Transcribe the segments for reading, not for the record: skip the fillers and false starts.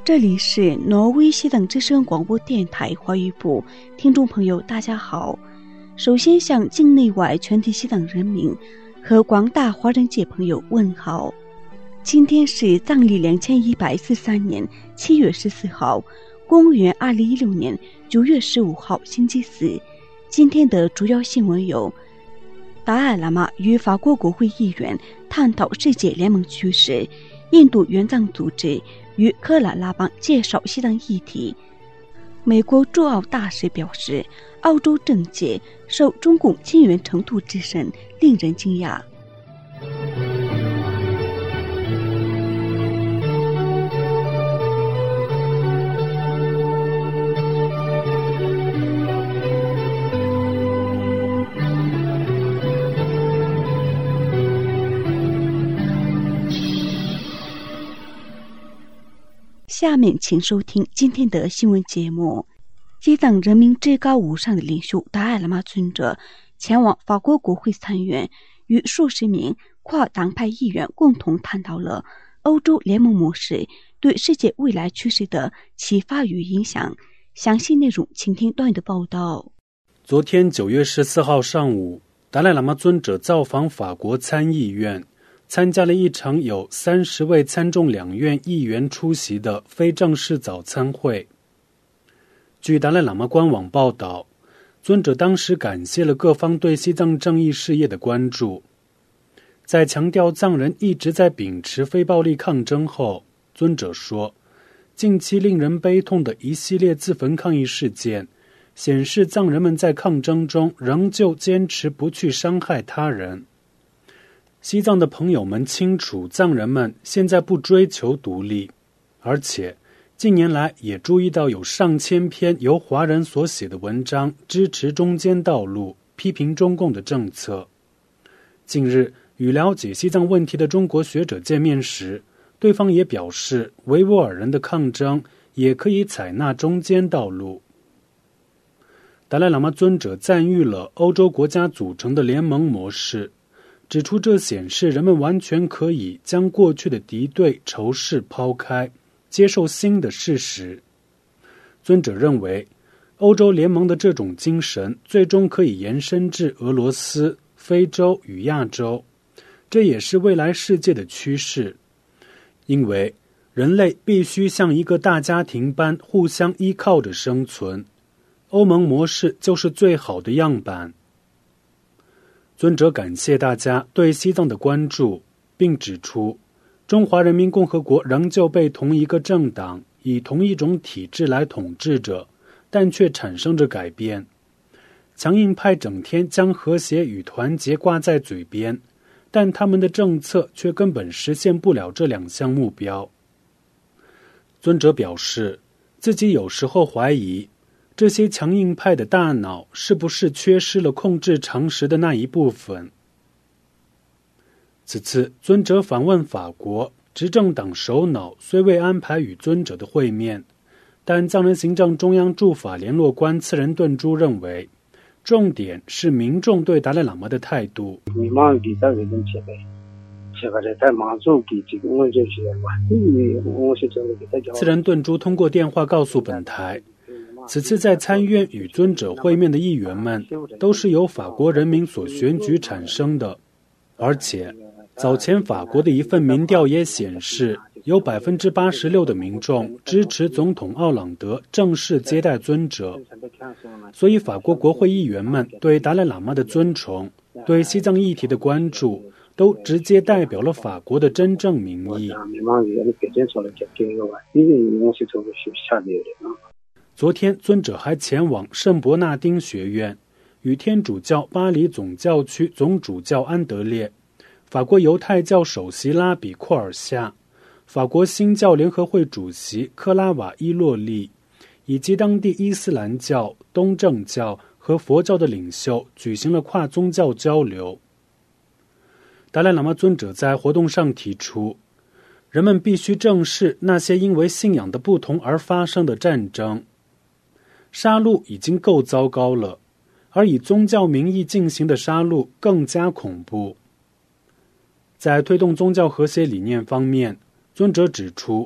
这里是挪威西藏之声广播电台华语部，听众朋友大家好。首先向境内外全体西藏人民和广大华人界朋友问好。今天是藏历2143年7月14号，公元2016年9月15号星期四。今天的主要新闻有：达赖喇嘛与法国国会议员探讨世界联盟趋势，印度援藏组织与克拉拉邦介绍西藏议题。美国驻澳大使表示，澳洲政界受中共侵援程度之深，令人惊讶。下面请收听今天的新闻节目。西藏人民至高无上的领袖达赖喇嘛尊者前往法国国会参院，与数十名跨党派议员共同探讨了欧洲联盟模式对世界未来趋势的启发与影响。详细内容请听段的报道。 昨天9月14号上午，达赖喇嘛尊者造访法国参议院，参加了一场有30位参众两院议员出席的非正式早餐会。据达赖喇嘛官网报道，尊者当时感谢了各方对西藏正义事业的关注。在强调藏人一直在秉持非暴力抗争后，尊者说，近期令人悲痛的一系列自焚抗议事件显示藏人们在抗争中仍旧坚持不去伤害他人。西藏的朋友们清楚，藏人们现在不追求独立，而且近年来也注意到有上千篇由华人所写的文章支持中间道路，批评中共的政策。近日与了解西藏问题的中国学者见面时，对方也表示，维吾尔人的抗争也可以采纳中间道路。达赖喇嘛尊者赞誉了欧洲国家组成的联盟模式，指出这显示人们完全可以将过去的敌对仇视抛开，接受新的事实。尊者认为，欧洲联盟的这种精神最终可以延伸至俄罗斯、非洲与亚洲，这也是未来世界的趋势。因为人类必须像一个大家庭般互相依靠着生存，欧盟模式就是最好的样板。尊者感谢大家对西藏的关注，并指出，中华人民共和国仍旧被同一个政党以同一种体制来统治着，但却产生着改变。强硬派整天将和谐与团结挂在嘴边，但他们的政策却根本实现不了这两项目标。尊者表示，自己有时候怀疑，这些强硬派的大脑是不是缺失了控制常识的那一部分。此次尊者访问法国，执政党首脑虽未安排与尊者的会面，但藏人行政中央驻法联络官次仁顿珠认为，重点是民众对达赖喇嘛的态度。次仁顿珠通过电话告诉本台，此次在参院与尊者会面的议员们都是由法国人民所选举产生的，而且早前法国的一份民调也显示，有 86% 的民众支持总统奥朗德正式接待尊者。所以法国国会议员们对达赖喇嘛的尊崇，对西藏议题的关注，都直接代表了法国的真正民意。昨天尊者还前往圣伯纳丁学院，与天主教巴黎总教区总主教安德烈、法国犹太教首席拉比库尔夏、法国新教联合会主席克拉瓦伊洛利，以及当地伊斯兰教、东正教和佛教的领袖举行了跨宗教交流。达赖喇嘛尊者在活动上提出，人们必须正视那些因为信仰的不同而发生的战争。杀戮已经够糟糕了，而以宗教名义进行的杀戮更加恐怖。在推动宗教和谐理念方面，尊者指出，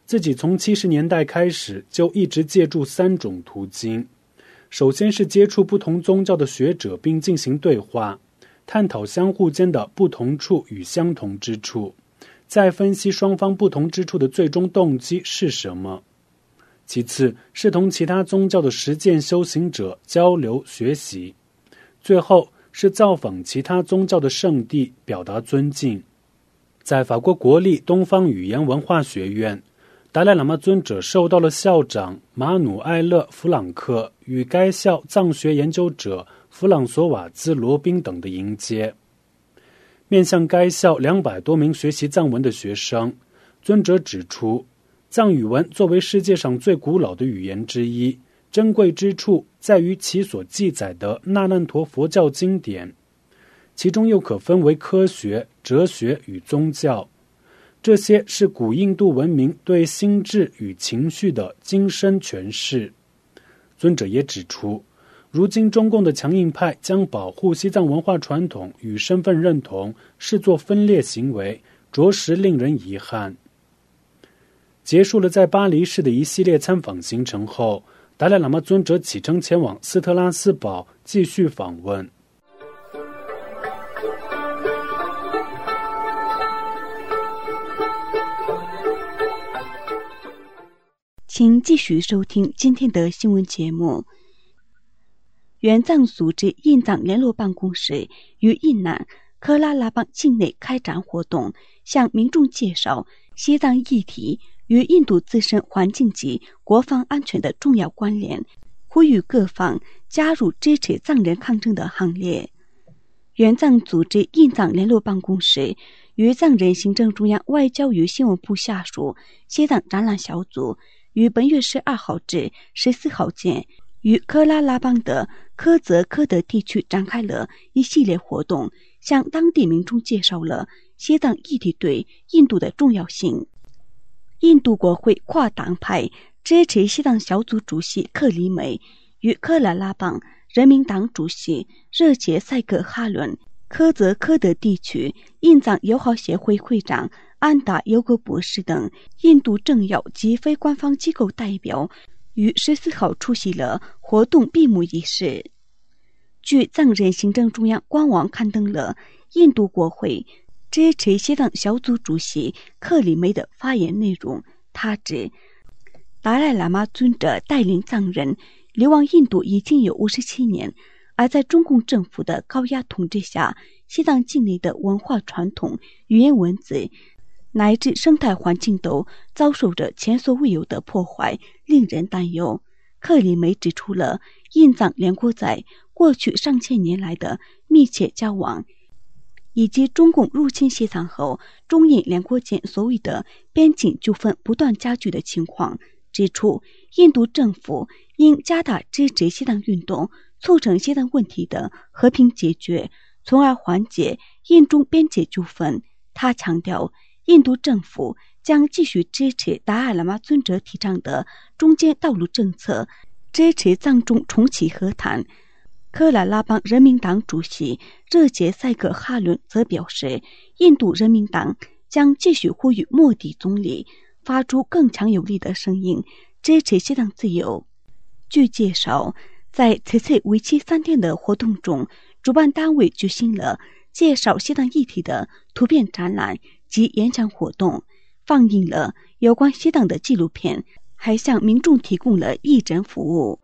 自己从70年代开始就一直借助3种途径。首先是接触不同宗教的学者并进行对话，探讨相互间的不同处与相同之处，再分析双方不同之处的最终动机是什么。其次是同其他宗教的实践修行者交流学习，最后是造访其他宗教的圣地，表达尊敬。在法国国立东方语言文化学院，达赖喇嘛尊者受到了校长马努埃勒·弗朗克与该校藏学研究者弗朗索瓦兹·罗宾等的迎接。面向该校200多名学习藏文的学生，尊者指出，藏语文作为世界上最古老的语言之一，珍贵之处在于其所记载的那烂陀佛教经典，其中又可分为科学、哲学与宗教。这些是古印度文明对心智与情绪的精深诠释。尊者也指出，如今中共的强硬派将保护西藏文化传统与身份认同视作分裂行为，着实令人遗憾。结束了在巴黎市的一系列参访行程后，达赖喇嘛尊者启程前往斯特拉斯堡继续访问。 请继续收听今天的新闻节目。援藏组织印藏联络办公室于印南科拉拉邦境内开展活动，向民众介绍西藏议题与印度自身环境及国防安全的重要关联，呼吁各方加入支持藏人抗争的行列。援藏组织印藏联络办公室与藏人行政中央外交与新闻部下属西藏展览小组于本月12号至14号间与科拉拉邦的科泽科德地区展开了一系列活动，向当地民众介绍了西藏议题对印度的重要性。印度国会跨党派支持西藏小组主席克里梅与科拉拉邦人民党主席热杰塞克哈伦、科泽科德地区印藏友好协会会长安达尤格博士等印度政要及非官方机构代表于14号出席了活动闭幕仪式。据藏人行政中央官网刊登了印度国会支持西藏小组主席克里梅的发言内容。他指，达赖喇嘛尊者带领藏人流亡印度已经有57年，而在中共政府的高压统治下，西藏境内的文化传统、语言文字乃至生态环境都遭受着前所未有的破坏，令人担忧。克里梅指出了印藏两国在过去上千年来的密切交往，以及中共入侵西藏后中印两国间所谓的边境纠纷不断加剧的情况，指出印度政府应加大支持西藏运动，促成西藏问题的和平解决，从而缓解印中边界纠纷。他强调，印度政府将继续支持达赖喇嘛尊者提倡的中间道路政策，支持藏中重启和谈。科拉拉邦人民党主席热杰塞克哈伦则表示，印度人民党将继续呼吁莫迪总理发出更强有力的声音，支持西藏自由。据介绍，在此次为期3天的活动中，主办单位举行了介绍西藏议题的图片展览及演讲活动，放映了有关西藏的纪录片，还向民众提供了义诊服务。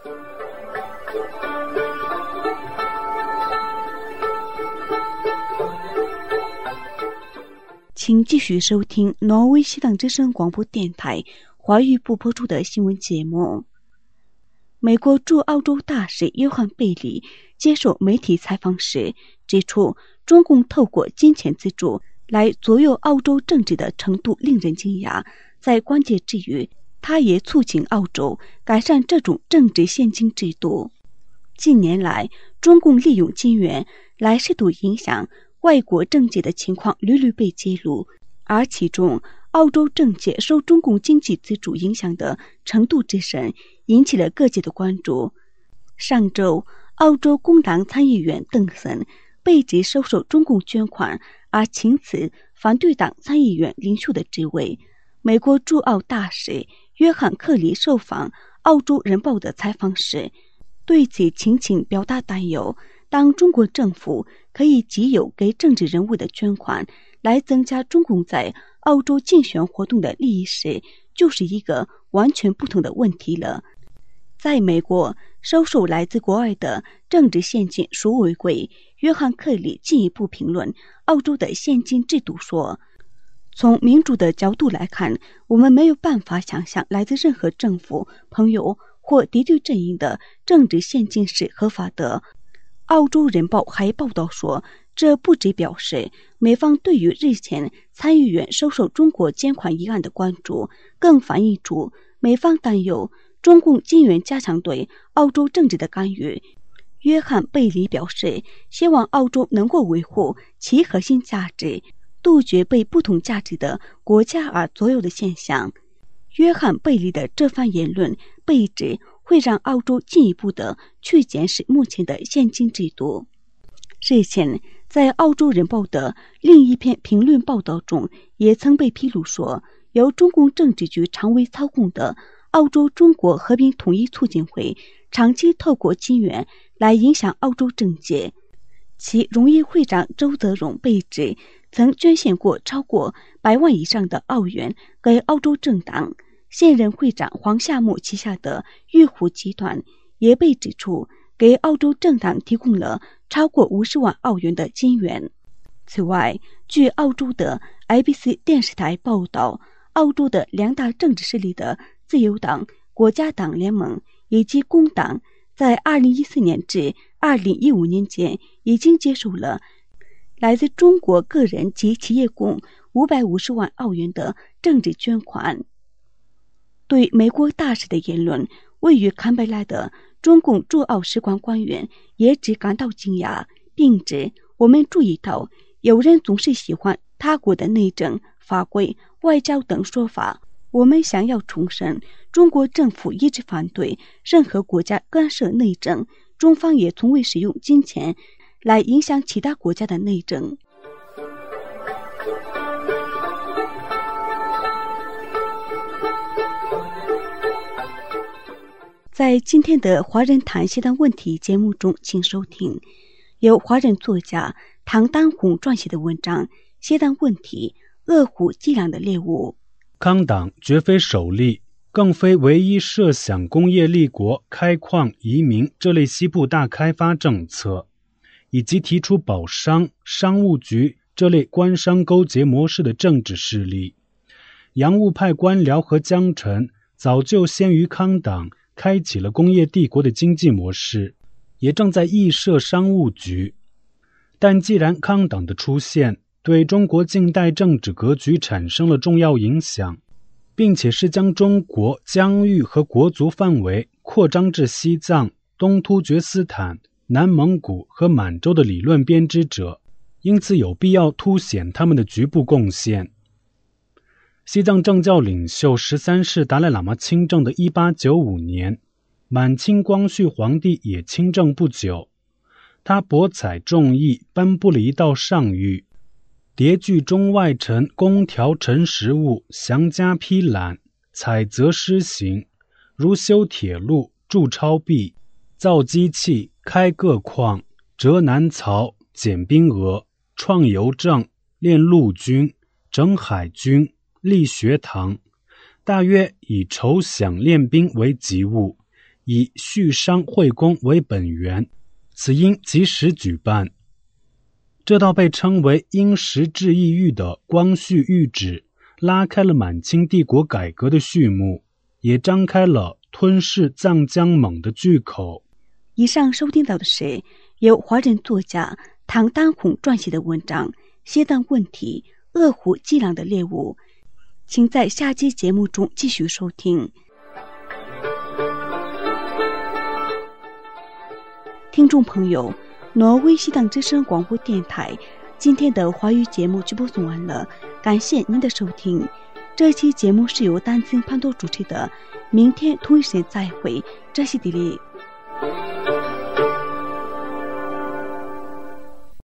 请继续收听挪威西藏之声广播电台华语部播出的新闻节目。美国驻澳洲大使约翰贝里接受媒体采访时指出，中共透过金钱资助来左右澳洲政治的程度令人惊讶。在关键之余，他也促请澳洲改善这种政治现金制度。近年来，中共利用金援来试图影响外国政界的情况屡屡被揭露，而其中澳洲政界受中共经济资助影响的程度之深，引起了各界的关注。上周，澳洲工党参议员邓森被指收受中共捐款，而请辞反对党参议员领袖的职位。 美国驻澳大使约翰·克里受访澳洲人报的采访时，对此轻轻表达担忧。当中国政府可以藉由给政治人物的捐款来增加中共在澳洲竞选活动的利益时，就是一个完全不同的问题了。在美国，收受来自国外的政治现金属违规。约翰·克里进一步评论澳洲的现金制度说，从民主的角度来看，我们没有办法想象来自任何政府、朋友或敌对阵营的政治现金是合法的。澳洲人报还报道说，这不只表示美方对于日前参议院收受中国捐款一案的关注，更反映出美方担忧中共金援加强对澳洲政治的干预。约翰·贝里表示，希望澳洲能够维护其核心价值，杜绝被不同价值的国家而左右的现象。约翰·贝里的这番言论被指会让澳洲进一步的去检视目前的现金制度。日前，在澳洲人报的另一篇评论报道中，也曾被披露说，由中共政治局常委操控的澳洲中国和平统一促进会长期透过金援来影响澳洲政界。其荣誉会长周泽荣被指曾捐献过超过100万以上的澳元给澳洲政党。现任会长黄夏木旗下的玉虎集团也被指出给澳洲政党提供了超过50万澳元的金援。此外，据澳洲的 ABC 电视台报道，澳洲的2大政治势力的自由党、国家党联盟以及工党在2014年至2015年间已经接受了来自中国个人及企业共550万澳元的政治捐款。对美国大使的言论，位于坎培拉的中共驻澳使馆官员也只感到惊讶，并指我们注意到有人总是喜欢他国的内政、法规、外交等说法。我们想要重申，中国政府一直反对任何国家干涉内政，中方也从未使用金钱来影响其他国家的内政。在今天的华人谈西藏问题节目中，请收听由华人作家唐丹红撰写的文章《西藏问题：饿虎伎俩的猎物》。 康党绝非首例，更非唯一设想工业立国、开矿、移民这类西部大开发政策，以及提出保商、商务局这类官商勾结模式的政治势力。洋务派官僚和江臣早就先于康党开启了工业帝国的经济模式，也正在议设商务局。但既然康党的出现对中国近代政治格局产生了重要影响，并且是将中国疆域和国族范围扩张至西藏、东突厥斯坦、南蒙古和满洲的理论编织者，因此有必要凸显他们的局部贡献。西藏政教领袖13世达赖喇嘛亲政的1895年，满清光绪皇帝也亲政不久，他博采众议，颁布了一道上谕，迭据中外臣公调陈实务，详加批览，采择施行，如修铁路、筑超壁、造机器、开各矿、折南曹、减兵额、创邮政、练陆军、整海军、立学堂，大约以筹饷练兵为急务，以恤商惠公为本源，此应及时举办。这道被称为因时制宜谕的光绪谕旨，拉开了满清帝国改革的序幕，也张开了吞噬藏江蒙的巨口。 以上收听到的是由华人作家唐丹红撰写的文章《西藏问题：饿虎伎俩的猎物》，请在下期节目中继续收听。听众朋友，挪威西藏之声广播电台今天的华语节目就播送完了，感谢您的收听。这期节目是由丹青潘多主持的，明天同一时间再会，这是迪丽。